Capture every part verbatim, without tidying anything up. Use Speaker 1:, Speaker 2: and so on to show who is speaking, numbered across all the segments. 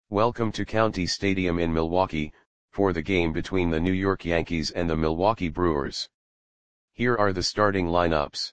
Speaker 1: Welcome to County Stadium in Milwaukee, for the game between the New York Yankees and the Milwaukee Brewers. Here are the starting lineups.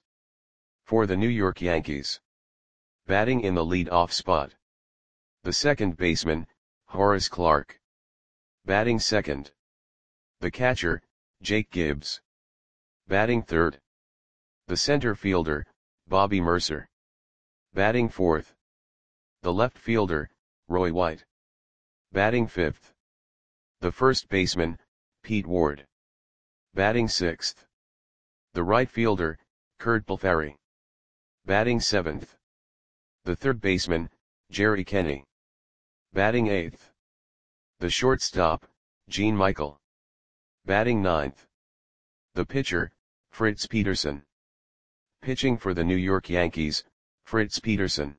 Speaker 1: For the New York Yankees. Batting in the lead-off spot. The second baseman, Horace Clarke. Batting second. The catcher, Jake Gibbs. Batting third. The center fielder, Bobby Murcer. Batting fourth. The left fielder, Roy White. Batting fifth. The first baseman, Pete Ward. Batting sixth. The right fielder, Curt Blefary. Batting seventh. The third baseman, Jerry Kenney. Batting eighth. The shortstop, Gene Michael. Batting ninth. The pitcher, Fritz Peterson. Pitching for the New York Yankees, Fritz Peterson.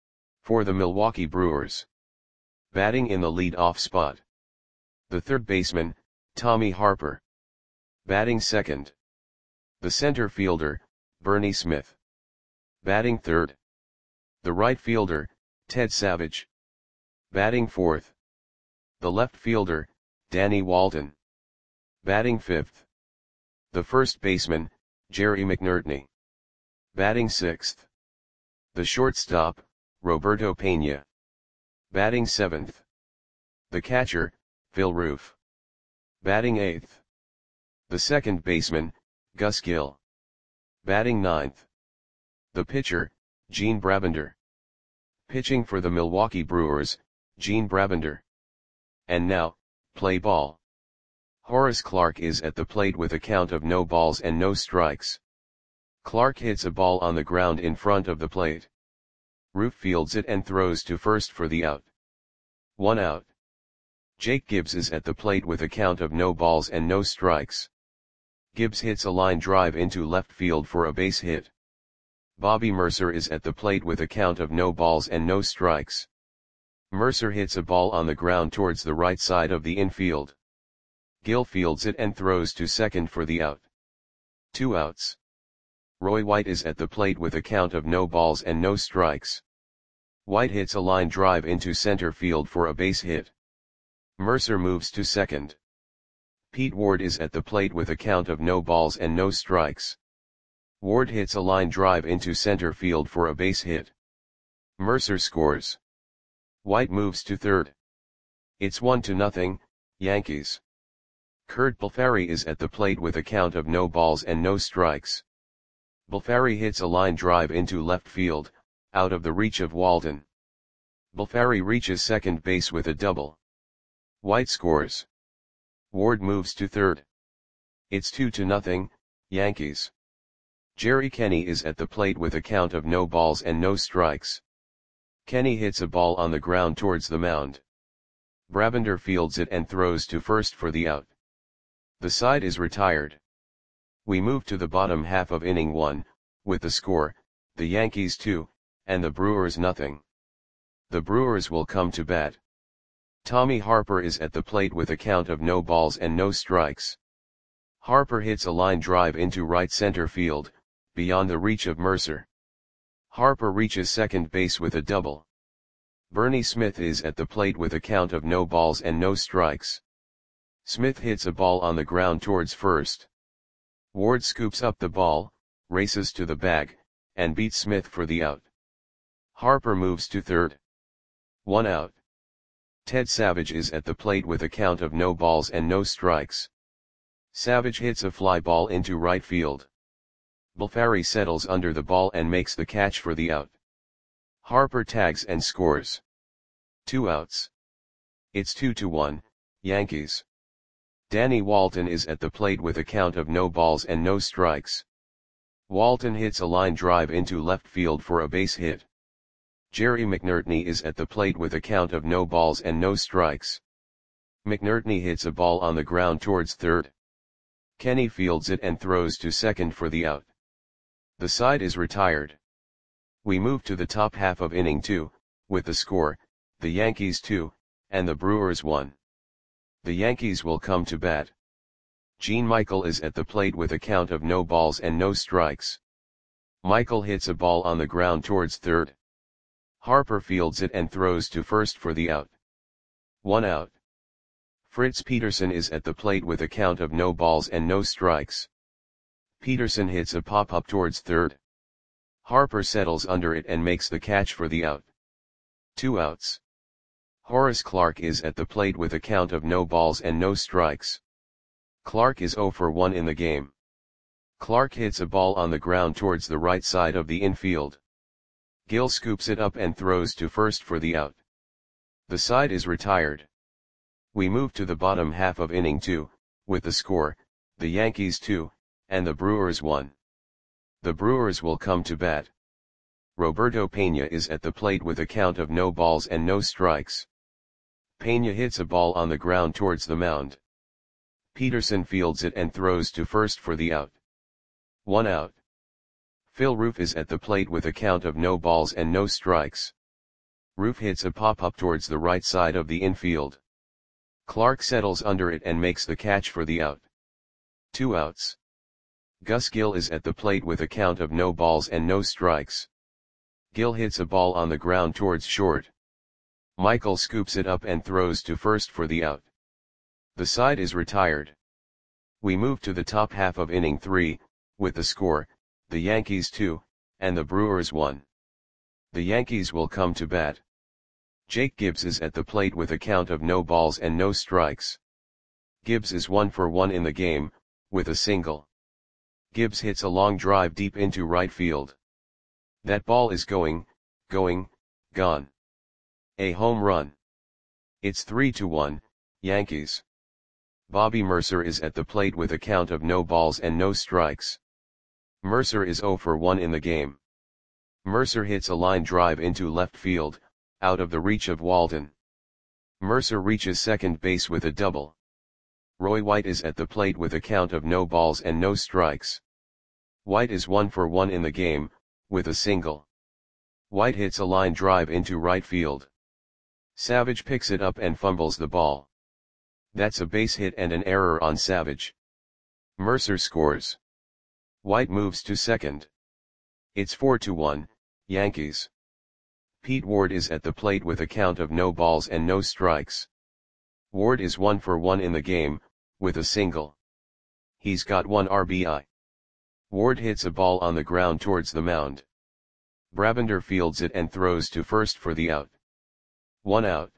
Speaker 1: For the Milwaukee Brewers. Batting in the lead-off spot. The third baseman, Tommy Harper. Batting second. The center fielder, Bernie Smith. Batting third. The right fielder, Ted Savage. Batting fourth. The left fielder, Danny Walton. Batting fifth. The first baseman, Jerry McNertney. Batting sixth. The shortstop, Roberto Pena. Batting seventh. The catcher, Phil Roof. Batting eighth. The second baseman, Gus Gill. Batting ninth. The pitcher, Gene Brabender. Pitching for the Milwaukee Brewers, Gene Brabender. And now, play ball. Horace Clarke is at the plate with a count of no balls and no strikes. Clarke hits a ball on the ground in front of the plate. Roof fields it and throws to first for the out. One out. Jake Gibbs is at the plate with a count of no balls and no strikes. Gibbs hits a line drive into left field for a base hit. Bobby Murcer is at the plate with a count of no balls and no strikes. Murcer hits a ball on the ground towards the right side of the infield. Gill fields it and throws to second for the out. Two outs. Roy White is at the plate with a count of no balls and no strikes. White hits a line drive into center field for a base hit. Murcer moves to second. Pete Ward is at the plate with a count of no balls and no strikes. Ward hits a line drive into center field for a base hit. Murcer scores. White moves to third. It's one to nothing, Yankees. Curt Blefary is at the plate with a count of no balls and no strikes. Blefary hits a line drive into left field, out of the reach of Walton. Blefary reaches second base with a double. White scores. Ward moves to third. It's two to nothing, Yankees. Jerry Kenney is at the plate with a count of no balls and no strikes. Kenney hits a ball on the ground towards the mound. Brabender fields it and throws to first for the out. The side is retired. We move to the bottom half of inning one, with the score, the Yankees two, and the Brewers nothing. The Brewers will come to bat. Tommy Harper is at the plate with a count of no balls and no strikes. Harper hits a line drive into right center field, beyond the reach of Murcer. Harper reaches second base with a double. Bernie Smith is at the plate with a count of no balls and no strikes. Smith hits a ball on the ground towards first. Ward scoops up the ball, races to the bag, and beats Smith for the out. Harper moves to third. One out. Ted Savage is at the plate with a count of no balls and no strikes. Savage hits a fly ball into right field. Blefary settles under the ball and makes the catch for the out. Harper tags and scores. Two outs. It's two to one, Yankees. Danny Walton is at the plate with a count of no balls and no strikes. Walton hits a line drive into left field for a base hit. Jerry McNertney is at the plate with a count of no balls and no strikes. McNertney hits a ball on the ground towards third. Kenney fields it and throws to second for the out. The side is retired. We move to the top half of inning two, with the score, the Yankees two, and the Brewers one. The Yankees will come to bat. Gene Michael is at the plate with a count of no balls and no strikes. Michael hits a ball on the ground towards third. Harper fields it and throws to first for the out. One out. Fritz Peterson is at the plate with a count of no balls and no strikes. Peterson hits a pop-up towards third. Harper settles under it and makes the catch for the out. Two outs. Horace Clarke is at the plate with a count of no balls and no strikes. Clarke is oh for one in the game. Clarke hits a ball on the ground towards the right side of the infield. Gill scoops it up and throws to first for the out. The side is retired. We move to the bottom half of inning two, with the score, the Yankees two, and the Brewers one. The Brewers will come to bat. Roberto Pena is at the plate with a count of no balls and no strikes. Pena hits a ball on the ground towards the mound. Peterson fields it and throws to first for the out. One out. Phil Roof is at the plate with a count of no balls and no strikes. Roof hits a pop-up towards the right side of the infield. Clarke settles under it and makes the catch for the out. Two outs. Gus Gill is at the plate with a count of no balls and no strikes. Gill hits a ball on the ground towards short. Michael scoops it up and throws to first for the out. The side is retired. We move to the top half of inning three, with the score, the Yankees two, and the Brewers one. The Yankees will come to bat. Jake Gibbs is at the plate with a count of no balls and no strikes. Gibbs is one for one in the game, with a single. Gibbs hits a long drive deep into right field. That ball is going, going, gone. A home run. It's three to one, Yankees. Bobby Mercer is at the plate with a count of no balls and no strikes. Mercer is oh for one in the game. Mercer hits a line drive into left field, out of the reach of Walden. Mercer reaches second base with a double. Roy White is at the plate with a count of no balls and no strikes. White is one for one in the game, with a single. White hits a line drive into right field. Savage picks it up and fumbles the ball. That's a base hit and an error on Savage. Mercer scores. White moves to second. It's four to one, Yankees. Pete Ward is at the plate with a count of no balls and no strikes. Ward is one for one in the game, with a single. He's got one R B I. Ward hits a ball on the ground towards the mound. Brabender fields it and throws to first for the out. One out.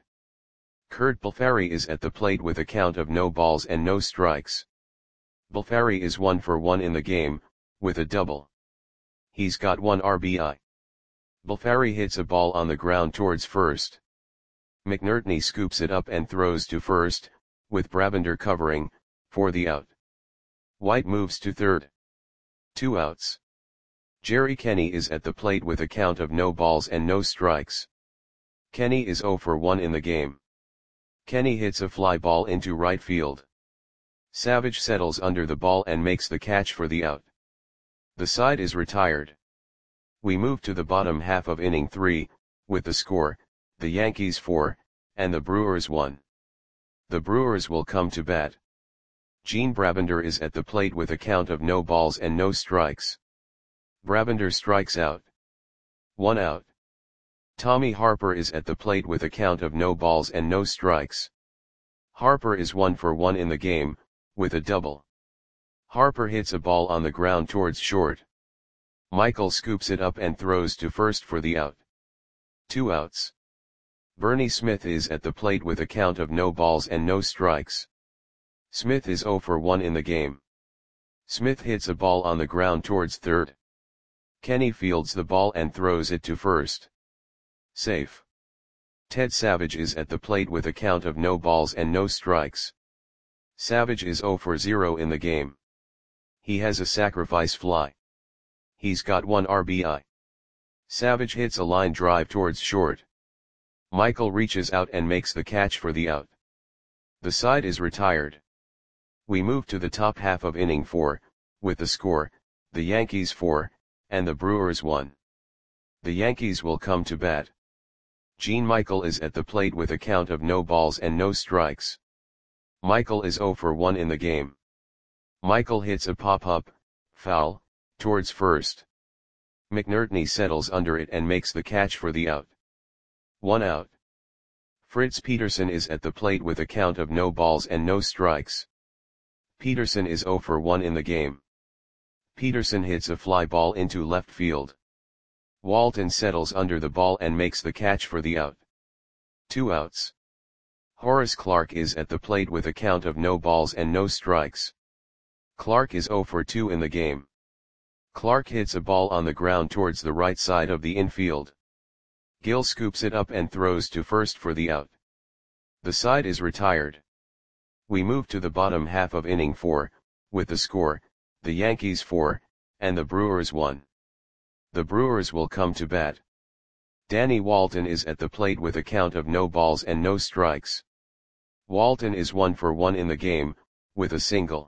Speaker 1: Kurt Balfari is at the plate with a count of no balls and no strikes. Balfari is one for one in the game, with a double. He's got one R B I. Balfari hits a ball on the ground towards first. McNertney scoops it up and throws to first, with Brabender covering, for the out. White moves to third. Two outs. Jerry Kenny is at the plate with a count of no balls and no strikes. Kenny is oh for one in the game. Kenny hits a fly ball into right field. Savage settles under the ball and makes the catch for the out. The side is retired. We move to the bottom half of inning three, with the score, the Yankees four, and the Brewers one. The Brewers will come to bat. Gene Brabender is at the plate with a count of no balls and no strikes. Brabender strikes out. One out. Tommy Harper is at the plate with a count of no balls and no strikes. Harper is one for one in the game, with a double. Harper hits a ball on the ground towards short. Michael scoops it up and throws to first for the out. Two outs. Bernie Smith is at the plate with a count of no balls and no strikes. Smith is oh for one in the game. Smith hits a ball on the ground towards third. Kenny fields the ball and throws it to first. Safe. Ted Savage is at the plate with a count of no balls and no strikes. Savage is oh for zero in the game. He has a sacrifice fly. He's got one R B I. Savage hits a line drive towards short. Michael reaches out and makes the catch for the out. The side is retired. We move to the top half of inning four, with the score, the Yankees four, and the Brewers one. The Yankees will come to bat. Gene Michael is at the plate with a count of no balls and no strikes. Michael is oh for one in the game. Michael hits a pop-up, foul, towards first. McNertney settles under it and makes the catch for the out. One out. Fritz Peterson is at the plate with a count of no balls and no strikes. Peterson is zero for one in the game. Peterson hits a fly ball into left field. Walton settles under the ball and makes the catch for the out. Two outs. Horace Clarke is at the plate with a count of no balls and no strikes. Clarke is zero for two in the game. Clarke hits a ball on the ground towards the right side of the infield. Gill scoops it up and throws to first for the out. The side is retired. We move to the bottom half of inning four, with the score, the Yankees four, and the Brewers one. The Brewers will come to bat. Danny Walton is at the plate with a count of no balls and no strikes. Walton is one for one in the game, with a single.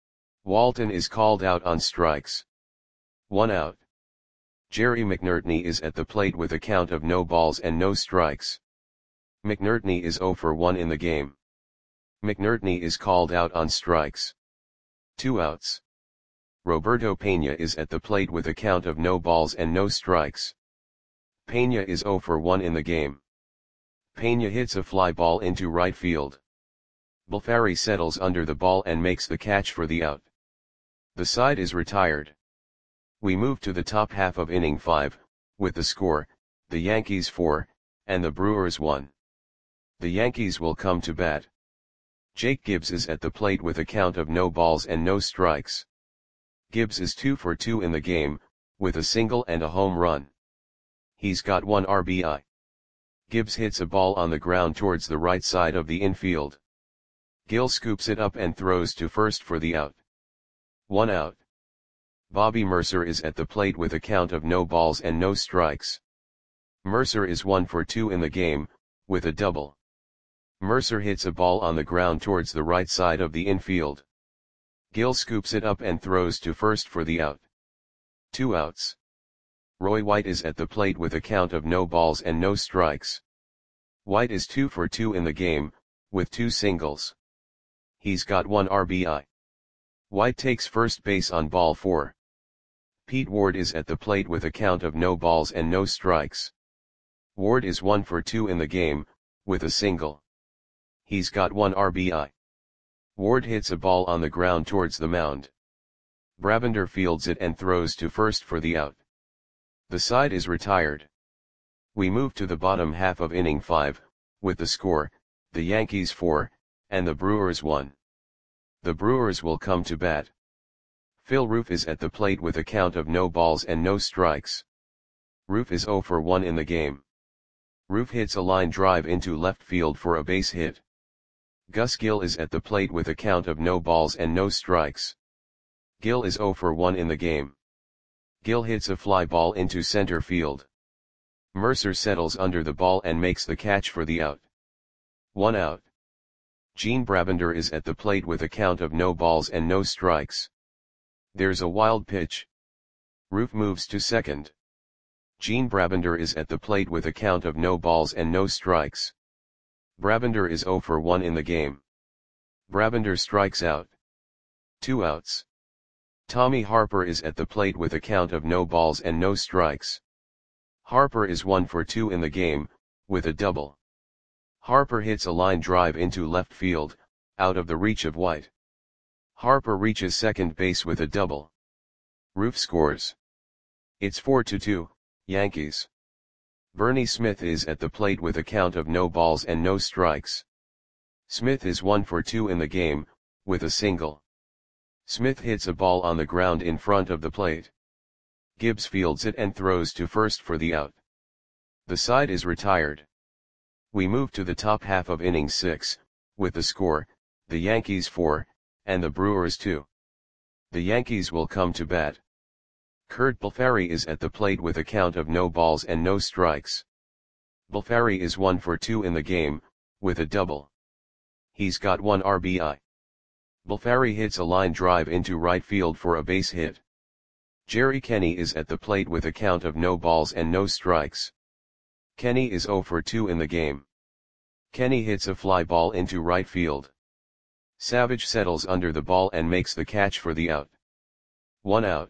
Speaker 1: Walton is called out on strikes. One out. Jerry McNertney is at the plate with a count of no balls and no strikes. McNertney is zero for one in the game. McNertney is called out on strikes. Two outs. Roberto Pena is at the plate with a count of no balls and no strikes. Pena is zero for one in the game. Pena hits a fly ball into right field. Balfari settles under the ball and makes the catch for the out. The side is retired. We move to the top half of inning five, with the score, the Yankees four, and the Brewers one. The Yankees will come to bat. Jake Gibbs is at the plate with a count of no balls and no strikes. Gibbs is two for two in the game, with a single and a home run. He's got one R B I. Gibbs hits a ball on the ground towards the right side of the infield. Gill scoops it up and throws to first for the out. One out. Bobby Mercer is at the plate with a count of no balls and no strikes. Mercer is one for two in the game, with a double. Mercer hits a ball on the ground towards the right side of the infield. Gill scoops it up and throws to first for the out. Two outs. Roy White is at the plate with a count of no balls and no strikes. White is two for two in the game, with two singles. He's got one R B I. White takes first base on ball four. Pete Ward is at the plate with a count of no balls and no strikes. Ward is one for two in the game, with a single. He's got one R B I. Ward hits a ball on the ground towards the mound. Brabender fields it and throws to first for the out. The side is retired. We move to the bottom half of inning five, with the score, the Yankees four, and the Brewers one. The Brewers will come to bat. Phil Roof is at the plate with a count of no balls and no strikes. Roof is zero for one in the game. Roof hits a line drive into left field for a base hit. Gus Gill is at the plate with a count of no balls and no strikes. Gill is zero for one in the game. Gill hits a fly ball into center field. Mercer settles under the ball and makes the catch for the out. One out. Gene Brabender is at the plate with a count of no balls and no strikes. There's a wild pitch. Roof moves to second. Gene Brabender is at the plate with a count of no balls and no strikes. Brabender is zero for one in the game. Brabender strikes out. Two outs. Tommy Harper is at the plate with a count of no balls and no strikes. Harper is one for two in the game, with a double. Harper hits a line drive into left field, out of the reach of White. Harper reaches second base with a double. Roof scores. It's four to two, Yankees. Bernie Smith is at the plate with a count of no balls and no strikes. Smith is one for two in the game, with a single. Smith hits a ball on the ground in front of the plate. Gibbs fields it and throws to first for the out. The side is retired. We move to the top half of inning six, with the score, the Yankees four, and the Brewers two. The Yankees will come to bat. Kurt Balfari is at the plate with a count of no balls and no strikes. Balfari is one for two in the game, with a double. He's got one R B I. Balfari hits a line drive into right field for a base hit. Jerry Kenny is at the plate with a count of no balls and no strikes. Kenny is zero for two in the game. Kenny hits a fly ball into right field. Savage settles under the ball and makes the catch for the out. One out.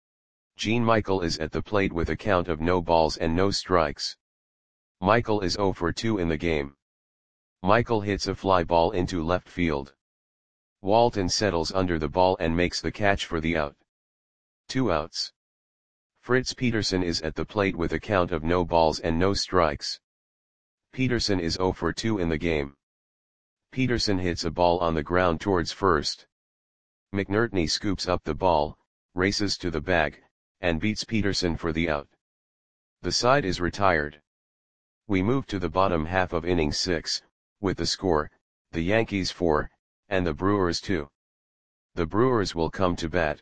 Speaker 1: Gene Michael is at the plate with a count of no balls and no strikes. Michael is zero for two in the game. Michael hits a fly ball into left field. Walton settles under the ball and makes the catch for the out. Two outs. Fritz Peterson is at the plate with a count of no balls and no strikes. Peterson is oh for two in the game. Peterson hits a ball on the ground towards first. McNertney scoops up the ball, races to the bag, and beats Peterson for the out. The side is retired. We move to the bottom half of inning six, with the score, the Yankees four, and the Brewers two. The Brewers will come to bat.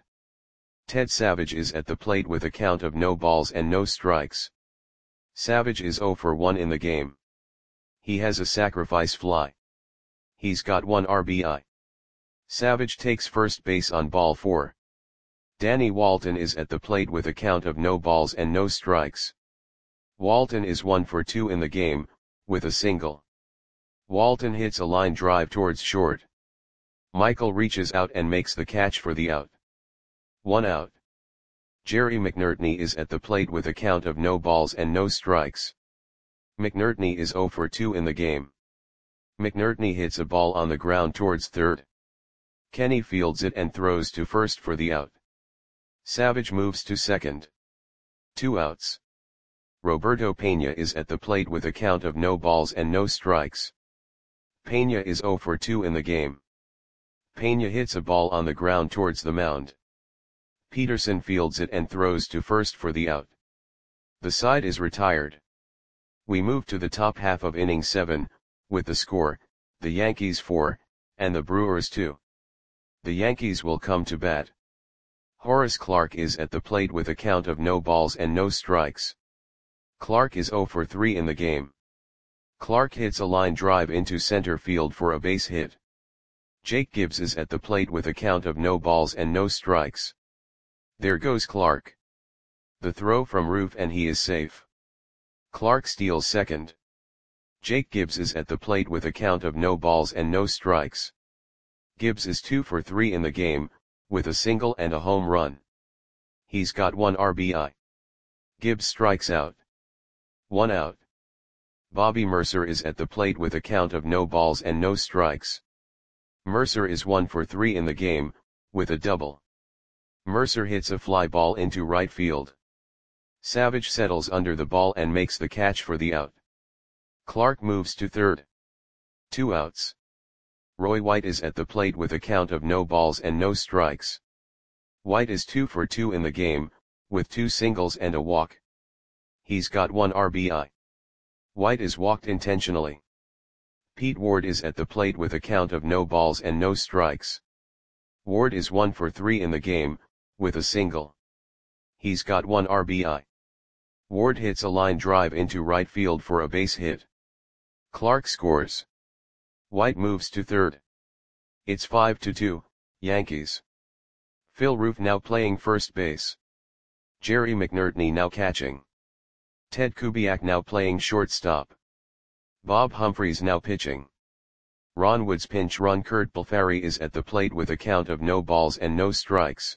Speaker 1: Ted Savage is at the plate with a count of no balls and no strikes. Savage is oh for one in the game. He has a sacrifice fly. He's got one R B I. Savage takes first base on ball four. Danny Walton is at the plate with a count of no balls and no strikes. Walton is one for two in the game, with a single. Walton hits a line drive towards short. Michael reaches out and makes the catch for the out. One out. Jerry McNertney is at the plate with a count of no balls and no strikes. McNertney is oh for two in the game. McNertney hits a ball on the ground towards third. Kenny fields it and throws to first for the out. Savage moves to second. Two outs. Roberto Pena is at the plate with a count of no balls and no strikes. Pena is oh for two in the game. Pena hits a ball on the ground towards the mound. Peterson fields it and throws to first for the out. The side is retired. We move to the top half of inning seven, with the score, the Yankees four, and the Brewers two. The Yankees will come to bat. Horace Clarke is at the plate with a count of no balls and no strikes. Clarke is oh for three in the game. Clarke hits a line drive into center field for a base hit. Jake Gibbs is at the plate with a count of no balls and no strikes. There goes Clarke. The throw from Roof and he is safe. Clarke steals second. Jake Gibbs is at the plate with a count of no balls and no strikes. Gibbs is two for three in the game, with a single and a home run. He's got one R B I. Gibbs strikes out. One out. Bobby Mercer is at the plate with a count of no balls and no strikes. Mercer is one for three in the game, with a double. Mercer hits a fly ball into right field. Savage settles under the ball and makes the catch for the out. Clarke moves to third. Two outs. Roy White is at the plate with a count of no balls and no strikes. White is two for two in the game, with two singles and a walk. He's got one R B I. White is walked intentionally. Pete Ward is at the plate with a count of no balls and no strikes. Ward is one for three in the game, with a single. He's got one R B I. Ward hits a line drive into right field for a base hit. Clarke scores. White moves to third. It's five to two, Yankees. Phil Roof now playing first base. Jerry McNertney now catching. Ted Kubiak now playing shortstop. Bob Humphreys now pitching. Ron Wood's pinch run Kurt Balfari is at the plate with a count of no balls and no strikes.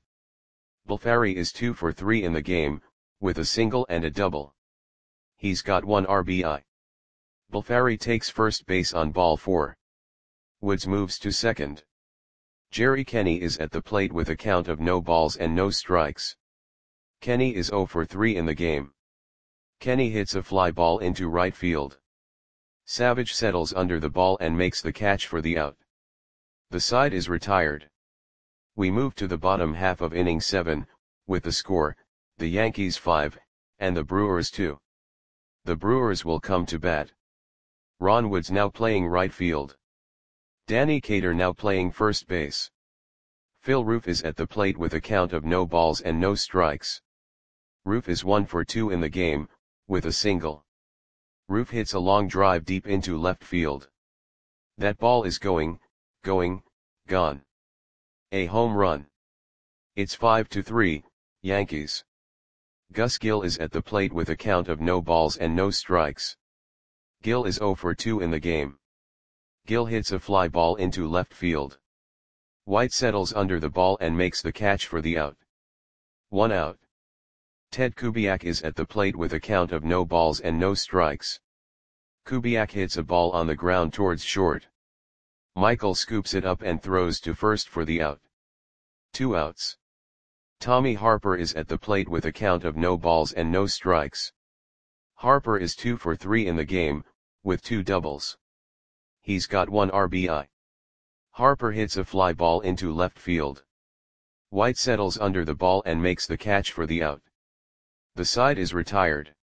Speaker 1: Balfari is two for three in the game, with a single and a double. He's got one R B I. Balfari takes first base on ball four. Woods moves to second. Jerry Kenny is at the plate with a count of no balls and no strikes. Kenny is oh for three in the game. Kenny hits a fly ball into right field. Savage settles under the ball and makes the catch for the out. The side is retired. We move to the bottom half of inning seven, with the score, the Yankees five, and the Brewers two. The Brewers will come to bat. Ron Woods now playing right field. Danny Cater now playing first base. Phil Roof is at the plate with a count of no balls and no strikes. Roof is one for two in the game, with a single. Roof hits a long drive deep into left field. That ball is going, going, gone. A home run. It's five to three, Yankees. Gus Gill is at the plate with a count of no balls and no strikes. Gill is oh for two in the game. Gill hits a fly ball into left field. White settles under the ball and makes the catch for the out. One out. Ted Kubiak is at the plate with a count of no balls and no strikes. Kubiak hits a ball on the ground towards short. Michael scoops it up and throws to first for the out. Two outs. Tommy Harper is at the plate with a count of no balls and no strikes. Harper is two for three in the game, with two doubles. He's got one R B I. Harper hits a fly ball into left field. White settles under the ball and makes the catch for the out. The side is retired.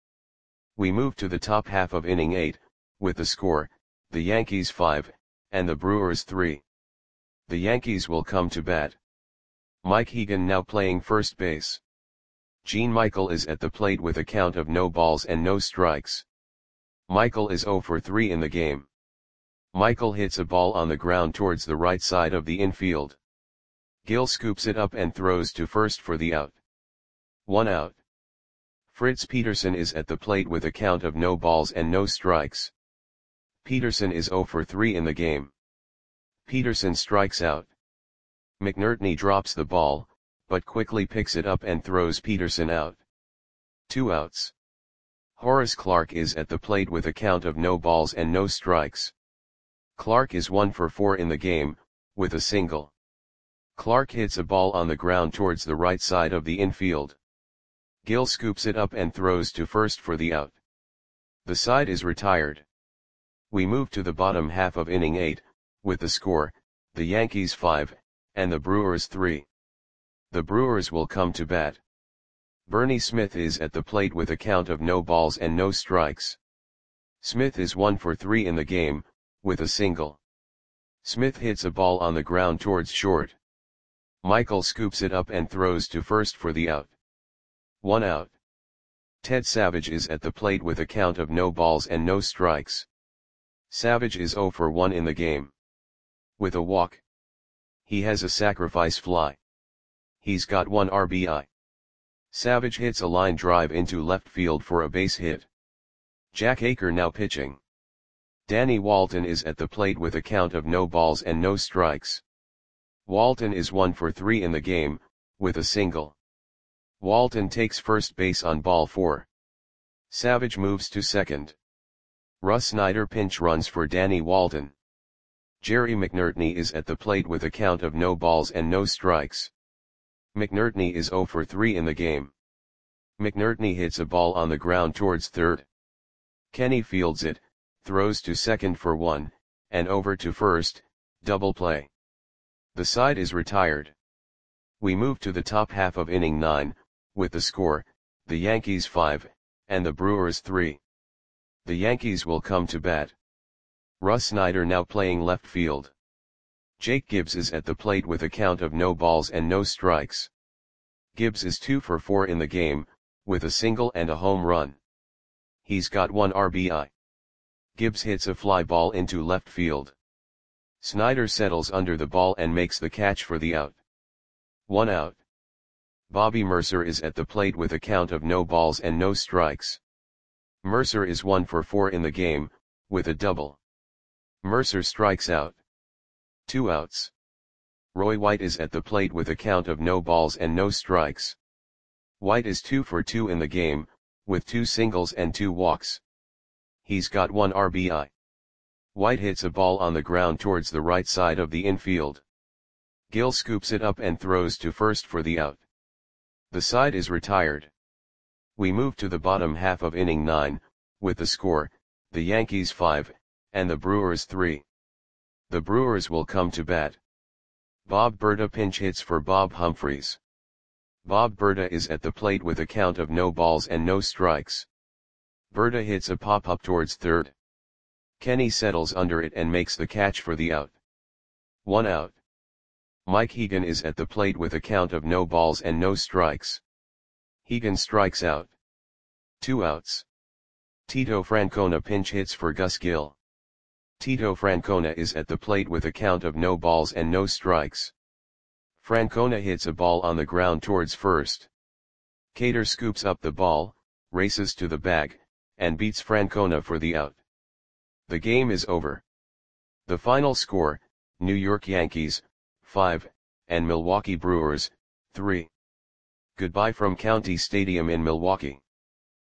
Speaker 1: We move to the top half of inning eight, with the score, the Yankees five, and the Brewers three. The Yankees will come to bat. Mike Hegan now playing first base. Gene Michael is at the plate with a count of no balls and no strikes. Michael is zero for three in the game. Michael hits a ball on the ground towards the right side of the infield. Gil scoops it up and throws to first for the out. One out. Fritz Peterson is at the plate with a count of no balls and no strikes. Peterson is zero for three in the game. Peterson strikes out. McNertney drops the ball, but quickly picks it up and throws Peterson out. Two outs. Horace Clarke is at the plate with a count of no balls and no strikes. Clarke is one for four in the game, with a single. Clarke hits a ball on the ground towards the right side of the infield. Gil scoops it up and throws to first for the out. The side is retired. We move to the bottom half of inning eight, with the score, the Yankees five, and the Brewers three. The Brewers will come to bat. Bernie Smith is at the plate with a count of no balls and no strikes. Smith is one for three in the game, with a single. Smith hits a ball on the ground towards short. Michael scoops it up and throws to first for the out. One out. Ted Savage is at the plate with a count of no balls and no strikes. Savage is zero for one in the game. With a walk. He has a sacrifice fly. He's got one R B I. Savage hits a line drive into left field for a base hit. Jack Aker now pitching. Danny Walton is at the plate with a count of no balls and no strikes. Walton is one for three in the game, with a single. Walton takes first base on ball four. Savage moves to second. Russ Snyder pinch runs for Danny Walton. Jerry McNertney is at the plate with a count of no balls and no strikes. McNertney is zero for three in the game. McNertney hits a ball on the ground towards third. Kenny fields it, throws to second for one, and over to first, double play. The side is retired. We move to the top half of inning nine, with the score, the Yankees five, and the Brewers three. The Yankees will come to bat. Russ Snyder now playing left field. Jake Gibbs is at the plate with a count of no balls and no strikes. Gibbs is two for four in the game, with a single and a home run. He's got one R B I. Gibbs hits a fly ball into left field. Snyder settles under the ball and makes the catch for the out. One out. Bobby Mercer is at the plate with a count of no balls and no strikes. Mercer is one for four in the game, with a double. Mercer strikes out. Two outs. Roy White is at the plate with a count of no balls and no strikes. White is two for two in the game, with two singles and two walks. He's got one R B I. White hits a ball on the ground towards the right side of the infield. Gil scoops it up and throws to first for the out. The side is retired. We move to the bottom half of inning nine, with the score, the Yankees five, and the Brewers three. The Brewers will come to bat. Bob Berta pinch hits for Bob Humphreys. Bob Berta is at the plate with a count of no balls and no strikes. Berta hits a pop-up towards third. Kenny settles under it and makes the catch for the out. One out. Mike Hegan is at the plate with a count of no balls and no strikes. Hegan strikes out. Two outs. Tito Francona pinch hits for Gus Gil. Tito Francona is at the plate with a count of no balls and no strikes. Francona hits a ball on the ground towards first. Cater scoops up the ball, races to the bag, and beats Francona for the out. The game is over. The final score, New York Yankees, five, and Milwaukee Brewers, three. Goodbye from County Stadium in Milwaukee.